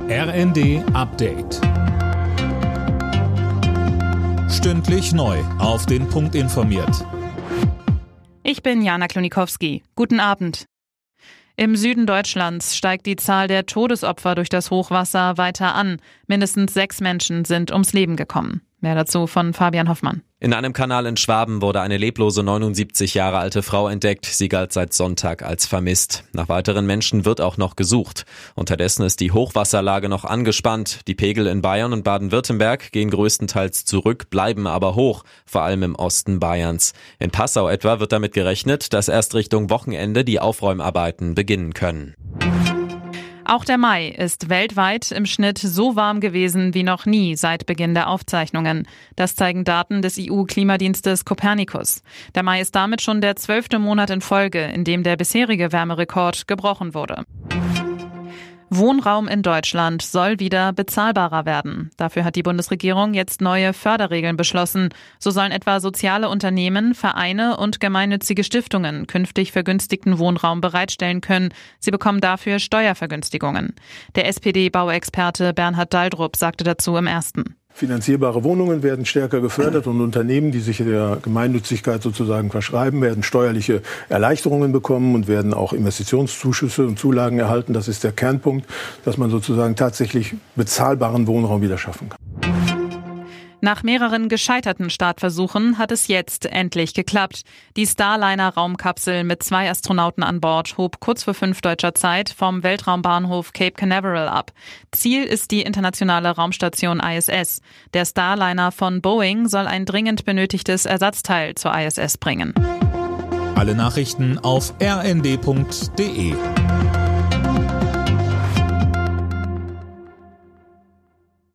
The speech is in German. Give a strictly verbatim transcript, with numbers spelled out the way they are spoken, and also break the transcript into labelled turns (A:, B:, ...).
A: R N D Update. Stündlich neu auf den Punkt informiert.
B: Ich bin Jana Klonikowski. Guten Abend. Im Süden Deutschlands steigt die Zahl der Todesopfer durch das Hochwasser weiter an. Mindestens sechs Menschen sind ums Leben gekommen. Mehr dazu von Fabian Hoffmann.
C: In einem Kanal in Schwaben wurde eine leblose neunundsiebzig Jahre alte Frau entdeckt. Sie galt seit Sonntag als vermisst. Nach weiteren Menschen wird auch noch gesucht. Unterdessen ist die Hochwasserlage noch angespannt. Die Pegel in Bayern und Baden-Württemberg gehen größtenteils zurück, bleiben aber hoch, vor allem im Osten Bayerns. In Passau etwa wird damit gerechnet, dass erst Richtung Wochenende die Aufräumarbeiten beginnen können.
B: Auch der Mai ist weltweit im Schnitt so warm gewesen wie noch nie seit Beginn der Aufzeichnungen. Das zeigen Daten des E U-Klimadienstes Copernicus. Der Mai ist damit schon der zwölfte Monat in Folge, in dem der bisherige Wärmerekord gebrochen wurde. Wohnraum in Deutschland soll wieder bezahlbarer werden. Dafür hat die Bundesregierung jetzt neue Förderregeln beschlossen. So sollen etwa soziale Unternehmen, Vereine und gemeinnützige Stiftungen künftig vergünstigten Wohnraum bereitstellen können. Sie bekommen dafür Steuervergünstigungen. Der S P D-Bauexperte Bernhard Daldrup sagte dazu im Ersten.
D: Finanzierbare Wohnungen werden stärker gefördert und Unternehmen, die sich der Gemeinnützigkeit sozusagen verschreiben, werden steuerliche Erleichterungen bekommen und werden auch Investitionszuschüsse und Zulagen erhalten. Das ist der Kernpunkt, dass man sozusagen tatsächlich bezahlbaren Wohnraum wieder schaffen kann.
B: Nach mehreren gescheiterten Startversuchen hat es jetzt endlich geklappt. Die Starliner-Raumkapsel mit zwei Astronauten an Bord hob kurz vor fünf deutscher Zeit vom Weltraumbahnhof Cape Canaveral ab. Ziel ist die internationale Raumstation I S S. Der Starliner von Boeing soll ein dringend benötigtes Ersatzteil zur I S S bringen.
A: Alle Nachrichten auf r n d punkt d e.